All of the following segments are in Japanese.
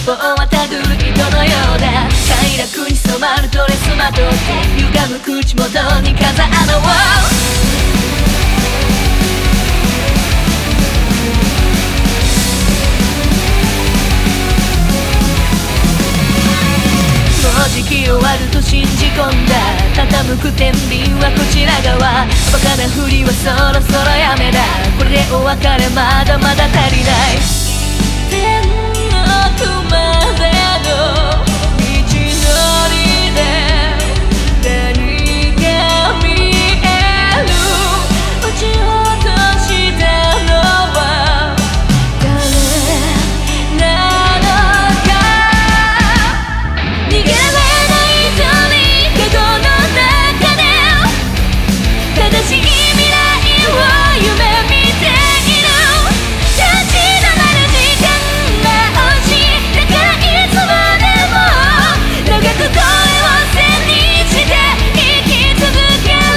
方はたぐる人のようだ。快楽に染まるドレスまとって歪む口元に風穴をもうじき終わると信じ込んだ。傾く天秤はこちら側。バカなふりはそろそろやめだ。これでお別れまだまだ足りない。天国までの道のりで何が見える。撃ち落としたのは誰なのか。逃げられない鳥かごの中で正しい未来を夢見ている。立ち止まる時間が惜しい。だからいつまでも長く声を背にして生き続ける。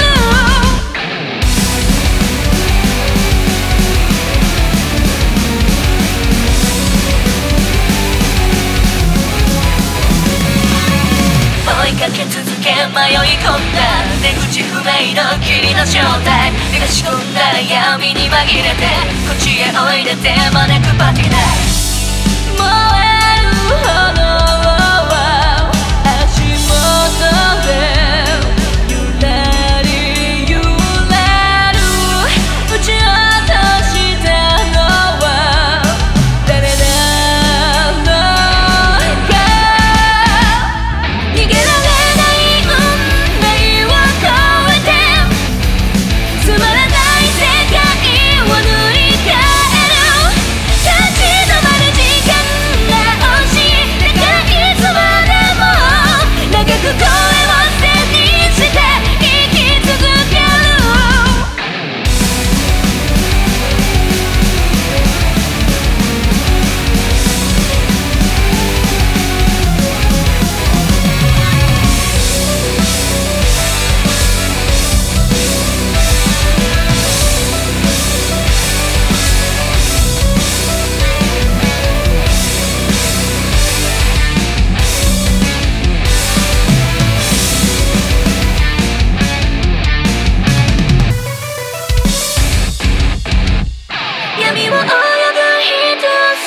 追いかけ続け迷い込んだ。出口不明の霧の正体。流し込んだ闇に紛れてこっちへおいでて招くパティナイト。燃える炎は足元で揺らり揺らる。撃ち落としたのは誰なのか。逃げられない運命を越えてつまらない世界を塗り替える。立ち止まる時間が惜しい。だからいつまでも長く声を背にして生き続ける。闇を泳ぐ一